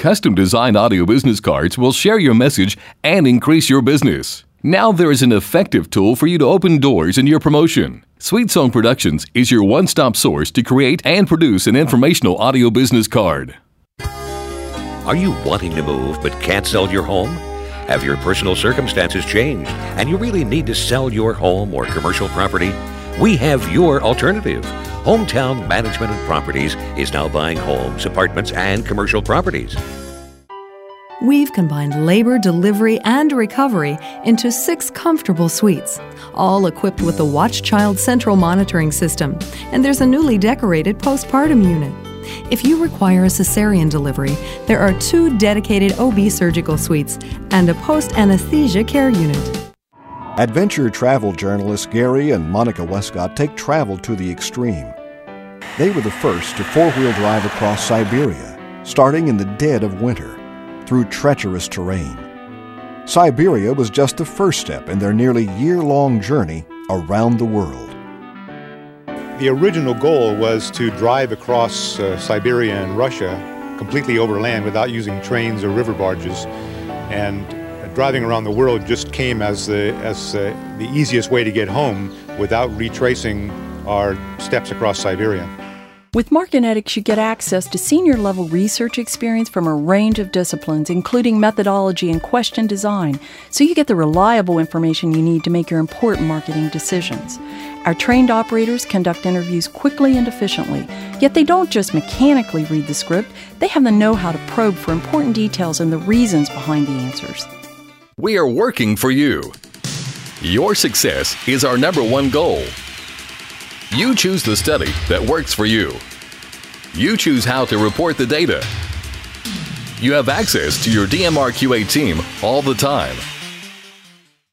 Custom-designed audio business cards will share your message and increase your business. Now there is an effective tool for you to open doors in your promotion. Sweet Song Productions is your one-stop source to create and produce an informational audio business card. Are you wanting to move but can't sell your home? Have your personal circumstances changed and you really need to sell your home or commercial property? We have your alternative. Hometown Management and Properties is now buying homes, apartments, and commercial properties. We've combined labor, delivery, and recovery into 6 comfortable suites, all equipped with the WatchChild central monitoring system, and there's a newly decorated postpartum unit. If you require a cesarean delivery, there are 2 dedicated OB surgical suites and a post-anesthesia care unit. Adventure travel journalists Gary and Monica Westcott take travel to the extreme. They were the first to 4-wheel drive across Siberia, starting in the dead of winter, through treacherous terrain. Siberia was just the first step in their nearly year-long journey around the world. The original goal was to drive across Siberia and Russia completely overland without using trains or river barges, and driving around the world just came as the easiest way to get home without retracing our steps across Siberia. With Markinetics, you get access to senior-level research experience from a range of disciplines, including methodology and question design, so you get the reliable information you need to make your important marketing decisions. Our trained operators conduct interviews quickly and efficiently, yet they don't just mechanically read the script, they have the know-how to probe for important details and the reasons behind the answers. We are working for you. Your success is our #1 goal. You choose the study that works for you. You choose how to report the data. You have access to your DMR QA team all the time.